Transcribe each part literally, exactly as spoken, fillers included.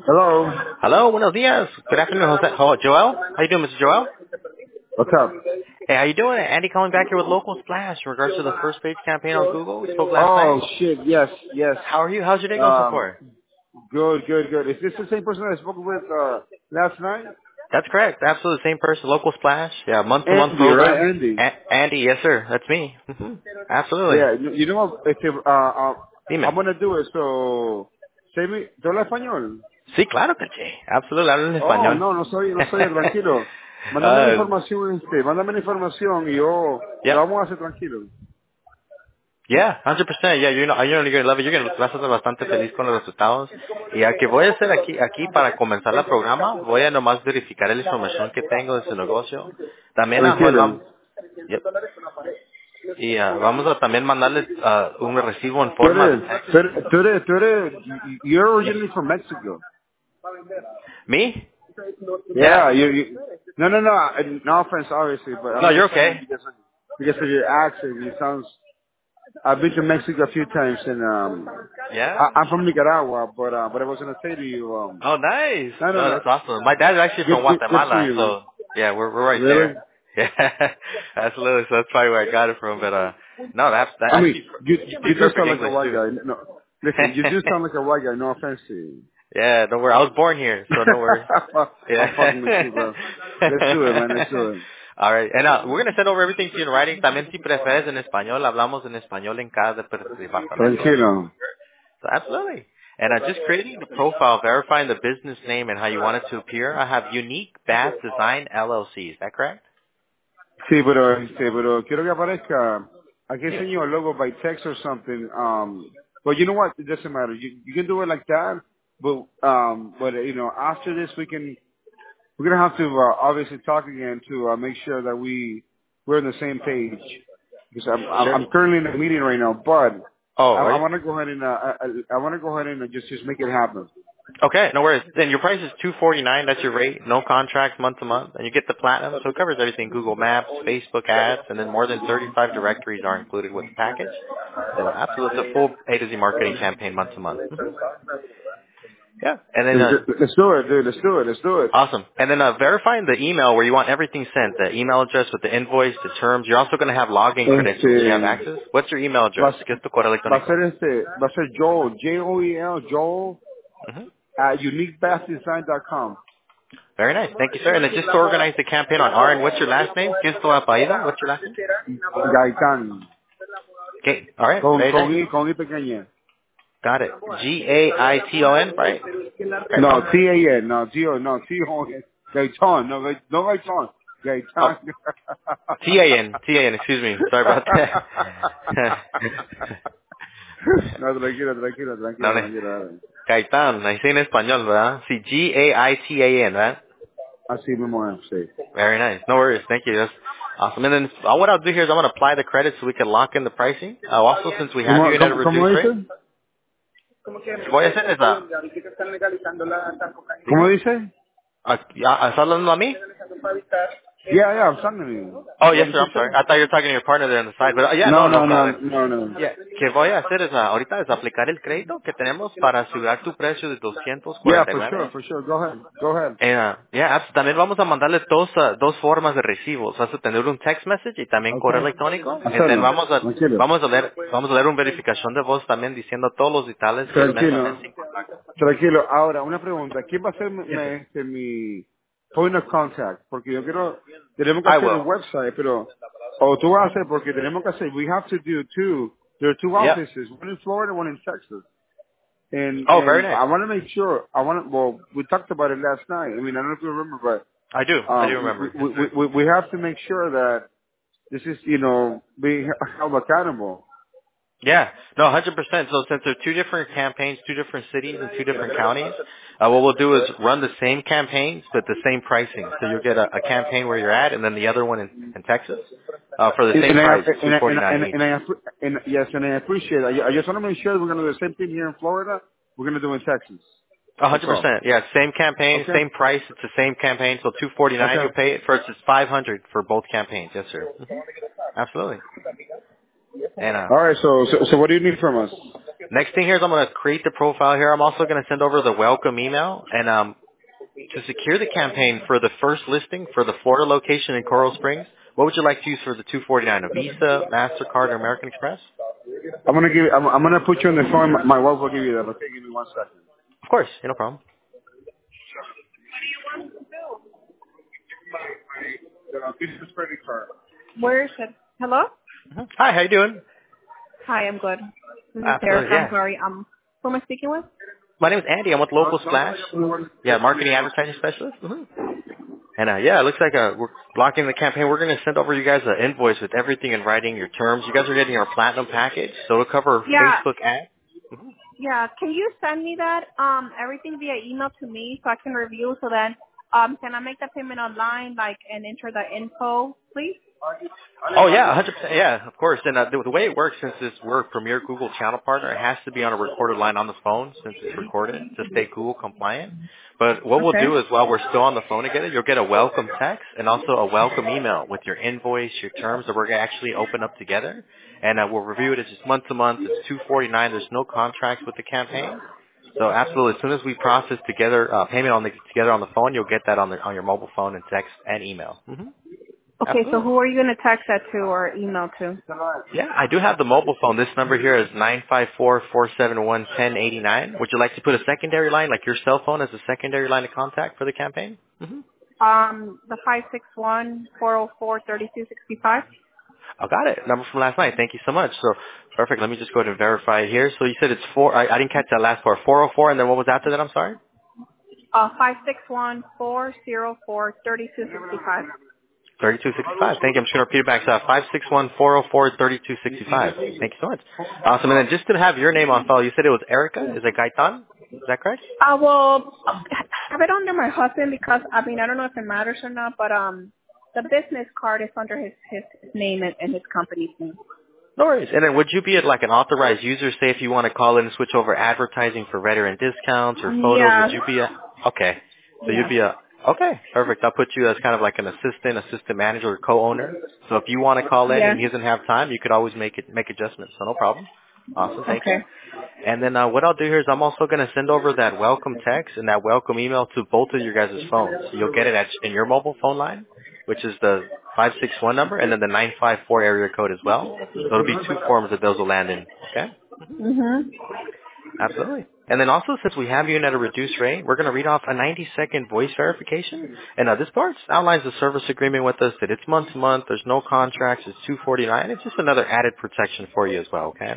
Hello. Hello, buenos días. Good afternoon, Jose. Hello, Joel. How you doing, Mister Joel? What's up? Hey, how you doing? Andy calling back here with Local Splash in regards to the first page campaign on Google. We spoke last night. Oh shit. Yes. Yes. How are you? How's your day going so Um. far? Good. Good. Good. Is this the same person I spoke with uh, last night? That's correct. Absolutely, same person. Local Splash. Yeah, month to month Andy, right? program. Andy. A- Andy, yes sir. That's me. hmm Absolutely. Yeah. You you know what? Este, uh, uh, I'm Dime. gonna do it. So, say me. ¿Tú hablas español? Sí, claro que sí. Absolutely, hablo en Oh, español. no, no soy, no soy tranquilo. Mándame la uh, información, este, mándame la información y yo lo yep. vamos a hacer tranquilo. Yeah, one hundred percent. Yeah, you're not, you're gonna love it. You're gonna, vas a estar bastante feliz con los resultados. Y a que voy a hacer aquí, aquí para comenzar el programa, voy a nomás verificar la información que tengo de su negocio. También, ah, Joel, Tranquilo. vam- yep. Y ah, vamos a también mandarle ah, un recibo en Tú forma de eres, text. tú eres, tú eres, tú eres, you're originally from Mexico. Me? Yeah. Yeah, you, you no, no, no, uh, no offense, obviously, but I'm No, you're just saying okay. because of, because of your accent, it sounds. I've been to Mexico a few times, and um, Yeah? I, I'm from Nicaragua, but uh, but I was gonna say to you, um, Oh, nice. no, no, Oh, no, that's awesome. My dad's actually good, from good, good for Guatemala, you, man. so yeah, we're we're right Really? there. Yeah, absolutely. So that's probably where I got it from. But uh, no, that's that I actually mean, you you you speak do perfect sound like a English white too. guy. No, listen, you do sound like a white guy. No offense to you. Yeah, don't worry. I was born here, so no worries. I'm Yeah. fucking with you, bro. Let's do it, man. Let's do it. All right, and uh, we're gonna send over everything to you in writing. También si prefieres en español, hablamos en español en cada dep- departamento. Tranquilo. So absolutely. And uh, just creating the profile, verifying the business name and how you want it to appear. I have Unique Bath Design L L C. Is that correct? Sí, pero, este, pero quiero que aparezca. Aquí Yeah. enseño a logo by text or something. Um, but you know what? It doesn't matter. You, you can do it like that. But, um, but you know, after this, we can. We're gonna have to uh, obviously talk again to uh, make sure that we we're on the same page. Because I'm I'm, Sure. I'm currently in a meeting right now, but Oh, I, are I you? want to go ahead and uh, I, I want to go ahead and just just make it happen. Okay, no worries. Then your price is two forty nine. That's your rate. No contract, month to month, and you get the platinum, so it covers everything: Google Maps, Facebook ads, and then more than thirty five directories are included with the package. And uh, absolutely, it's a full A to Z marketing campaign, month to month. hmm Yeah, and then uh, Let's do it, dude. Let's do it. Let's do it. awesome. And then uh, verifying the email where you want everything sent, the email address with the invoice, the terms. You're also going to have login credentials. Do you have Este, access? What's your email va, address? ¿Qué es tu correo va a ser electrónico? este, va a ser Joel, J O E L, Joel hmm at unique bath design dot com. Very nice. Thank you, sir. And then just to organize the campaign on our end, what's your last name? ¿Qué es tu apellido? What's your last name? Gaitán. Okay. All right. Con, Very con nice. I, con I pequeña. Got it. G A I T O N, right? No, Gaetan. T A N, no, T O, no, T O N. Gaitán, no, Gai- no Gaitán. Oh, Gaitán. T A N. T A N. Excuse me. Sorry about that. No, tranquilo, tranquilo, no, tranquilo, no. tranquilo. dale. Gaitán. Ahí sí en español, ¿verdad? Sí, G A I T A N, right? Así mismo es, sí. Very nice. No worries. Thank you. That's awesome. And then uh, what I'll do here is I'm going to apply the credit so we can lock in the pricing. Uh, also, since we have ¿Cómo, you in at a cómo, cómo reduced rate, dice? voy a hacer es, uh, ¿Cómo dígame. dice? Uh, ¿ya- ¿Estás hablando a mí? Yeah, yeah, I'm talking to you. Oh, What yes, did sir. you I'm sorry. say? I thought you were talking to your partner there on the side. But uh, yeah, no, No, no. no, A no, ver. no, no. Yeah. Que voy a hacer es, uh, ahorita es aplicar el crédito que tenemos para asegurar tu precio de Yeah, for sure, doscientos cuarenta y nueve. for sure. Go ahead, go ahead. Eh, uh, yeah, abs- también vamos a mandarles dos, uh, dos formas de recibos. Vas a tener un text message y también correo Okay. electrónico. Y then Hazlo, vamos a, tranquilo. vamos a leer, vamos a leer una verificación de voz también diciendo todos los detalles que es mes a mes Tranquilo, sin contacto. tranquilo. Ahora, una pregunta. ¿Quién va a ser mi, Yes, sir. mi- este, mi point of contact? Porque yo quiero, tenemos que I hacer el will. website, pero, o tú vas a hacer, porque tenemos que hacer, we have to do two, there are two Yep. offices, one in Florida, one in Texas. And, Oh, very and nice. I want to make sure, I want to, well, we talked about it last night. I mean, I don't know if you remember, I do. but, I do um, we, remember. Yes, we, sir. we, we we have to make sure that this is, you know, being held accountable. Yeah, no, one hundred percent. So since there are two different campaigns, two different cities and two different counties, uh, what we'll do is run the same campaigns but the same pricing. So you'll get a, a campaign where you're at and then the other one in, in Texas uh, for the And, same and I price, two and I, forty and I, nine and, I- each. and I appre- and yes, and I appreciate it. I, I just want to make sure we're going to do the same thing here in Florida. We're going to do in Texas. one That's hundred all. percent. Yeah, same campaign, Okay. same price. It's the same campaign. So two forty nine Okay. you pay it. First it's five hundred for both campaigns. Yes, sir. hmm Absolutely. And uh, All right. So, so so what do you need from us? Next thing here is I'm going to create the profile here. I'm also going to send over the welcome email. And um, to secure the campaign for the first listing for the Florida location in Coral Springs, what would you like to use for the two forty-nine? A Visa, MasterCard, or American Express? I'm gonna give. I'm, I'm gonna put you on the phone. My wife will give you that. Okay, give me one second. Of course, yeah, no problem. Uh, business credit card. Where is it? Hello? Mhm. Hi, how you doing? Hi, I'm good. This is Absolutely, Erica. I'm yeah. sorry. Um, who am I speaking with? My name is Andy. I'm with Local Splash. Yeah, marketing advertising specialist. Mm-hmm. And uh, yeah, it looks like uh, we're blocking the campaign. We're going to send over you guys an invoice with everything in writing, your terms. You guys are getting our platinum package, so it'll cover Yeah, Facebook ads. Mm-hmm. yeah. Can you send me that um everything via email to me so I can review? So then, um, can I make the payment online, like, and enter the info, please? Oh yeah, one hundred percent. Yeah, of course. And uh, the, the way it works, since it's, we're a premier Google channel partner, it has to be on a recorded line on the phone since it's recorded to stay Google compliant. But what we'll Okay. do is while we're still on the phone together, you'll get a welcome text and also a welcome email with your invoice, your terms that we're going to actually open up together. And uh, we'll review it. It's just month to month. It's two forty-nine. There's no contracts with the campaign. So absolutely, as soon as we process together uh, payment on the together on the phone, you'll get that on the on your mobile phone and text and email. hmm Okay. So Absolutely. who are you gonna text that to or email to? Yeah, I do have the mobile phone. This number here is nine five four, four seven one, one zero eight nine. Would you like to put a secondary line, like your cell phone, as a secondary line of contact for the campaign? Mm-hmm. Um, the five six one four zero four thirty two sixty five. I got it. Number from last night. Thank you so much. So perfect. Let me just go ahead and verify it here. So you said it's four. I, I didn't catch that last part. four oh four, and then what was after that? I'm sorry. Uh, five six one four zero four thirty two sixty five. thirty-two sixty-five. Thank you. I'm just going to repeat it back. So five six one, four oh four, thirty-two sixty-five. Thank you so much. Awesome. And then just to have your name on file, you said it was Erica. Is it Gaitan? Is that correct? I will have it under my husband because I mean I don't know if it matters or not, but um the business card is under his his name and, and his company's name. No worries. And then would you be like an authorized user, say if you want to call in and switch over advertising for veteran discounts or photos, would Yeah, you be a, okay. So you'd yeah. be a, okay, perfect. I'll put you as kind of like an assistant, assistant manager or co-owner. So if you want to call in Yeah. and he doesn't have time, you could always make it, make adjustments. So no problem. Awesome. Thank you. Okay. And then uh, what I'll do here is I'm also going to send over that welcome text and that welcome email to both of your guys' phones. So you'll get it at, in your mobile phone line, which is the five six one number, and then the nine five four area code as well. So it'll be two forms that those will land in. Okay? Mhm. Absolutely. And then also, since we have you in at a reduced rate, we're going to read off a ninety-second voice verification. And uh, this part outlines the service agreement with us that it's month to month. There's no contracts. It's two forty-nine. It's just another added protection for you as well. Okay?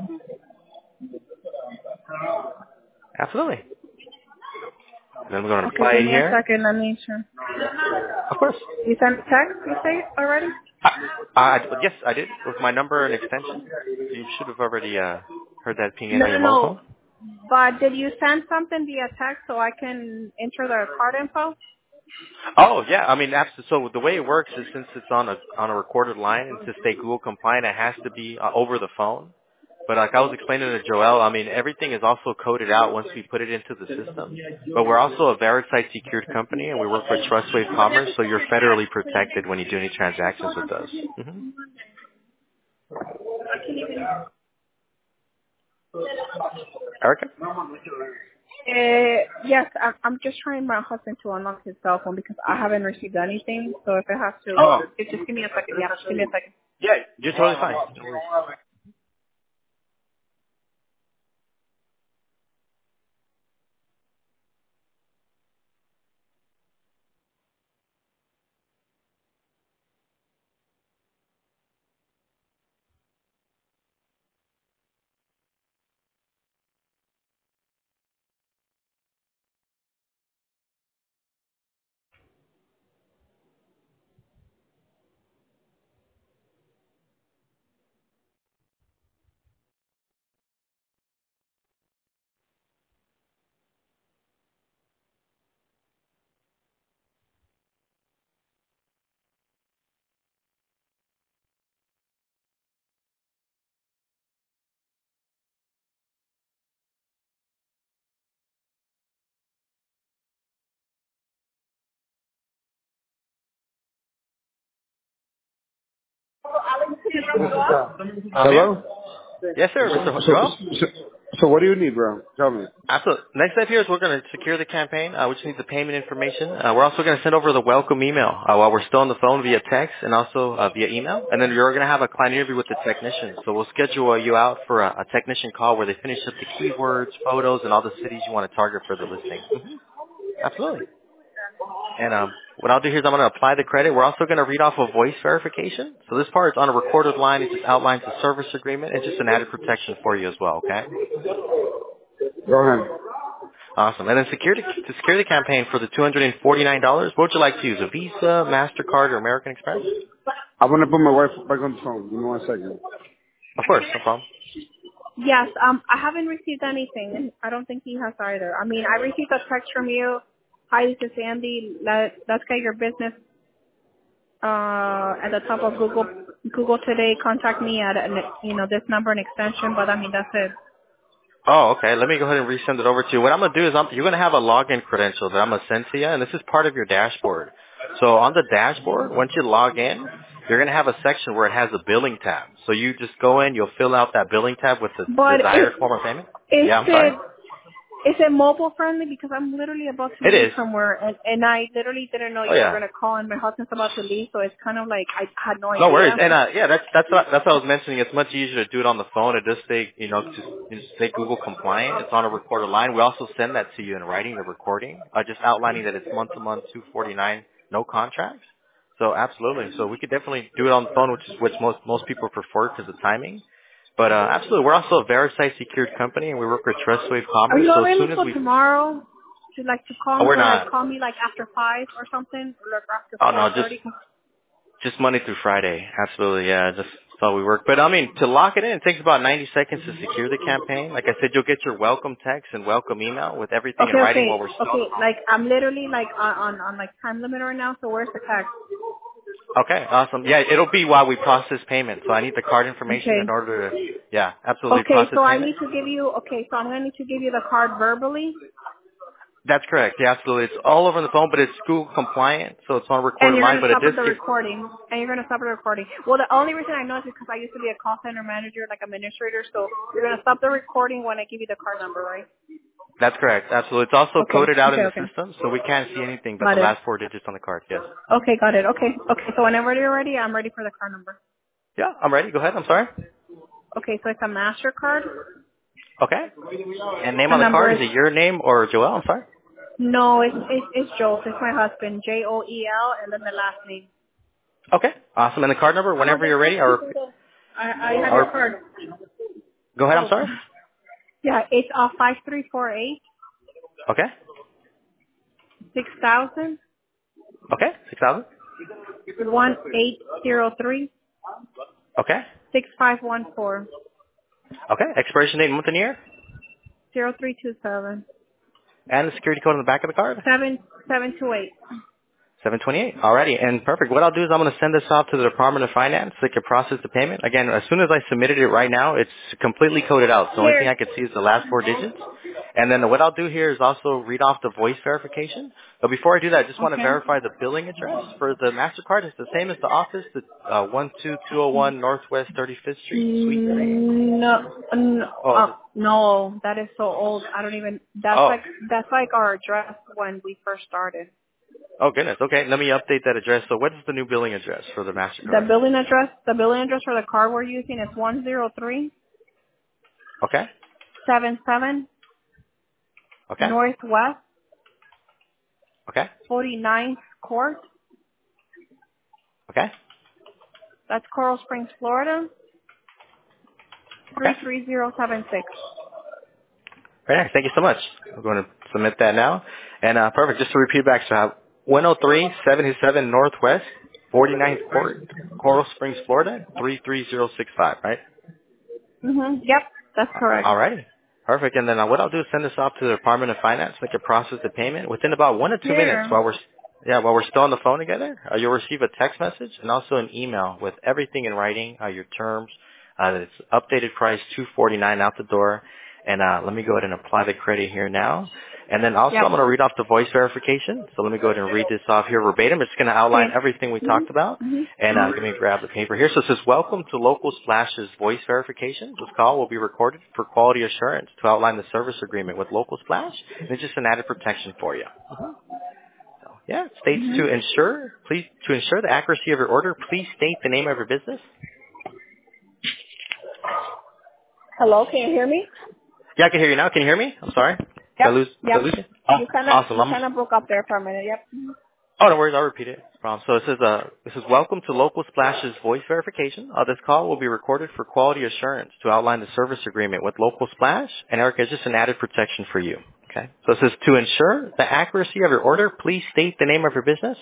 Absolutely. And then we're going to Okay, apply give it me a here. second. Let me sure. Of course. You sent a text? You say already? Uh, uh, yes, I did, with my number and extension. So you should have already uh, heard that ping in No, on no, your mobile no. phone. But did you send something via text so I can enter the card info? Oh, yeah. I mean, absolutely. So the way it works is since it's on a on a recorded line and to stay Google compliant, it has to be uh, over the phone. But like I was explaining to Joel, I mean, everything is also coded out once we put it into the system. But we're also a Verisign secured company, and we work with Trustwave Commerce, so you're federally protected when you do any transactions with us. hmm Erica? Uh, yes, I'm, I'm just trying my husband to unlock his cell phone because I haven't received anything. So if it has to, Oh, it, just give me a second. Yeah, just give me a second. Yeah, you're totally fine. No worries. this is, uh, I'm here. hello? Yes, sir, Mister So, Joel. so, So what do you need, bro? Tell me. Absolutely. Next step here is we're going to secure the campaign. Uh, we just need the payment information. Uh, we're also going to send over the welcome email uh, while we're still on the phone via text and also uh, via email. And then you're going to have a client interview with the technician. So we'll schedule uh, you out for a, a technician call where they finish up the keywords, photos, and all the cities you want to target for the listing. hmm Absolutely. And um, what I'll do here is I'm going to apply the credit. We're also going to read off a voice verification. So this part is on a recorded line. It just outlines the service agreement. It's just an added protection for you as well, okay? Go ahead. Awesome. And then security, to secure the campaign for the two hundred forty-nine dollars, what would you like to use, a Visa, MasterCard, or American Express? I'm gonna put my wife back on the phone. Give me one second. Of course, no problem. Yes, um, I haven't received anything, and I don't think he has either. I mean, I received a text from you. Hi, this is Andy. Let, let's get your business uh, at the top of Google Google today. Contact me at, an, you know, this number and extension, but I mean, that's it. Oh, okay. Let me go ahead and resend it over to you. What I'm going to do is I'm, you're going to have a login credential that I'm going to send to you, and this is part of your dashboard. So on the dashboard, once you log in, you're going to have a section where it has a billing tab. So you just go in, you'll fill out that billing tab with the But desired is, form of payment. is Yeah, I'm sorry. it is it mobile friendly? Because I'm literally about to It leave is. somewhere, and, and I literally didn't know Oh, you were yeah. going to call, and my husband's about to leave, so it's kind of like I had no No worries. idea. And uh yeah, that's that's what that's what I was mentioning. It's much easier to do it on the phone. It does stay, you know, just, just stay Google compliant. It's on a recorded line. We also send that to you in writing, the recording, uh, just outlining that it's month to month, two forty nine, no contracts. So absolutely. So we could definitely do it on the phone, which is which most most people prefer because of timing. But uh absolutely, we're also a VeriSite secured company, and we work with TrustWave Are Commerce. you So as soon as available we, tomorrow? To like to call oh, me we're or like not. call me like after five or something, or like after Oh four no, just thirty? Just Monday through Friday. Absolutely, yeah. Just that's how we work. But I mean, to lock it in, it takes about ninety seconds to secure the campaign. Like I said, you'll get your welcome text and welcome email with everything in Okay, writing okay, while we're still on okay. the phone. Like I'm literally like on on, on like time limit right now. So where's the text? Okay, awesome. Yeah, it'll be while we process payment. So I need the card information in Okay. order to, yeah, absolutely Okay, process so I payment. need to give you. Okay, so I'm gonna need to give you the card verbally, That's correct. Yeah, absolutely. It's all over the phone, but it's Google compliant, so it's on a and recorded you're line. gonna But it stop does at the give. recording, and you're gonna stop at the recording. Well, the only reason I know is because I used to be a call center manager, like administrator. So you're gonna stop the recording when I give you the card number, right? That's correct. Absolutely. It's also Okay, coded out in okay, the okay. system, so we can't see anything but the Got it. last four digits on the card. Yes. Okay, got it. Okay, okay. So whenever you're ready, I'm ready for the card number. Yeah, I'm ready. Go ahead. I'm sorry. Okay, so it's a Mastercard. Okay. And name The on the number card, is is it your name or Joel? I'm sorry. no, it's it's, it's Joel. It's my husband, J O E L, and then the last name. Okay. Awesome. And the card number, Oh, whenever yes, you're ready, or, I I have your or card. go ahead. I'm Oh, sorry. yeah, it's uh five three four eight Okay. six thousand Okay. Six thousand. one eight zero three Okay. six five one four Okay. Expiration date, month and year, zero three two seven and the security code on the back of the card. seven seven two eight. seven twenty-eight. Alrighty, and perfect. What I'll do is I'm going to send this off to the Department of Finance so they can process the payment. Again, as soon as I submitted it right now, it's completely coded out. So the only thing Here. I can see is the last four digits. And then what I'll do here is also read off the voice verification. But before I do that, I just want to Okay. verify the billing address for the MasterCard. It's the same as the office, the uh, one two two oh one Northwest thirty-fifth Street, Suite three. Mm, No, no, Oh, is uh, it? no, that is so old. I don't even. That's Oh, like that's like our address when we first started. oh goodness. Okay, let me update that address. So what is the new billing address for the The MasterCard? billing address, the billing address for the card we're using is one zero three Okay, seven seven okay, Northwest okay, forty-ninth Court. okay, That's Coral Springs, Florida okay. three three zero seven six. Very nice. Thank you so much. I'm going to submit that now. And uh, perfect. Just to repeat back, so I have one oh three seventy-seven Northwest forty-ninth Court, Coral Springs, Florida, three three zero six five, right? Mhm. Yep, that's correct. All righty. Perfect. And then uh, what I'll do is send this off to the Department of Finance. They can process the payment within about one to two minutes Here. while we're yeah while we're still on the phone together. Uh, you'll receive a text message and also an email with everything in writing, uh, your terms, uh, that it's updated price two forty-nine out the door. And uh, let me go ahead and apply the credit here now. And then also Yep. I'm going to read off the voice verification. So let me go ahead and read this off here verbatim. It's going to outline Okay. everything we talked about. Mm-hmm. And uh, let me grab the paper here. So it says, welcome to Local Splash's voice verification. This call will be recorded for quality assurance to outline the service agreement with Local Splash. And it's just an added protection for you. So, yeah, it states Mm-hmm. to ensure, please, to ensure the accuracy of your order, please state the name of your business. Hello, can you hear me? Yeah, I can hear you now. Can you hear me? I'm sorry. Did I Yep. lose, did I Yep. lose you? Oh, You kind of awesome. you I'm, kind of broke up there for a minute. Yep. oh, no worries. I'll repeat it. No problem. So it says, uh, it says, welcome to Local Splash's voice verification. Uh, this call will be recorded for quality assurance to outline the service agreement with Local Splash. And Erica, it's just an added protection for you. Okay. So it says, to ensure the accuracy of your order, please state the name of your business.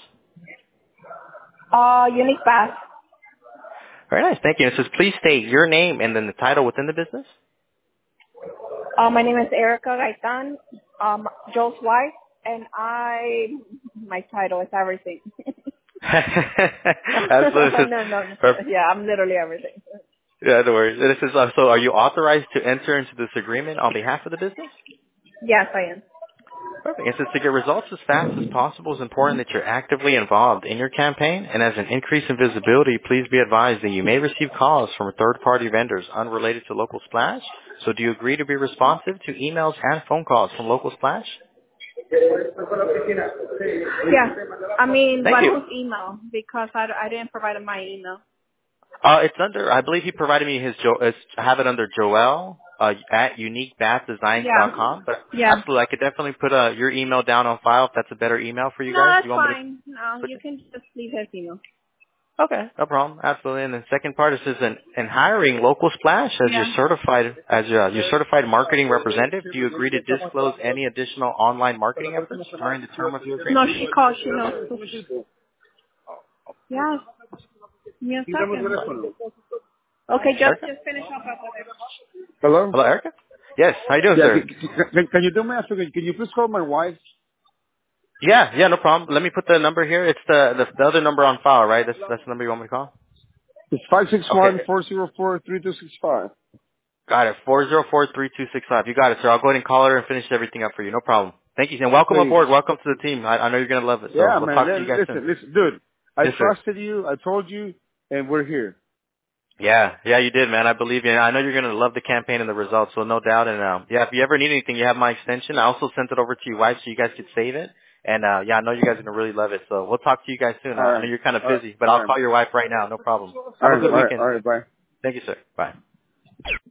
Uh, Unique Pass. Very nice. Thank you. It says, please state your name and then the title within the business. Uh, my name is Erica Gaitan, um, Joe's wife, and I, my title is everything. Absolutely. no, no, no. Perfect. Yeah, I'm literally everything. Yeah, no worries. And it says, uh, so are you authorized to enter into this agreement on behalf of the business? Yes, I am. Perfect. It says to get results as fast as possible, it's important that you're actively involved in your campaign. And as an increase in visibility, please be advised that you may receive calls from third-party vendors unrelated to Local Splash. So do you agree to be responsive to emails and phone calls from Local Splash? Yeah, I mean, Thank but you. whose email? Because I, I didn't provide him my email. Uh, it's under, I believe he provided me his, jo- it's, I have it under Joel uh, at unique bath designs dot Yeah, com. But yeah. absolutely, I could definitely put uh, your email down on file if that's a better email for you No, guys. that's You want me to fine. No, switch you it? can just leave his email. Okay, no problem. Absolutely. And the second part is, is in, in hiring Local Splash as your Yeah. certified as your, your certified marketing representative. Do you agree to disclose any additional online marketing efforts during the term of your No, agreement? she called. She knows. Yeah. Give me a second. Okay, just Erica? just finish up with it. Hello? Hello, Erica? Yes. How you doing, Yeah, sir? can, can, can you do me a favor? Can you please call my wife? Yeah, yeah, no problem. Let me put the number here. It's the the, the other number on file, right? That's that's the number you want me to call. It's five six Okay. one four zero four three two six five. Got it. Four zero four three two six five. You got it, sir. I'll go ahead and call her and finish everything up for you. No problem. Thank you, and welcome Please. aboard. Welcome to the team. I, I know you're gonna love it. So Yeah, we'll man. talk to you li- guys soon. Listen, listen, dude. I Yes, sir. trusted you. I told you, and we're here. Yeah, yeah, you did, man. I believe you. And I know you're gonna love the campaign and the results, so no doubt. And um, yeah, if you ever need anything, you have my extension. I also sent it over to your wife so you guys could save it. And uh, yeah, I know you guys are gonna really love it. So we'll talk to you guys soon. All I I know right. you're kind of All right. busy, but All I'll right. call your wife right now. No problem. All Have a right. good All right. weekend. All right. Bye. Thank you, sir. Bye.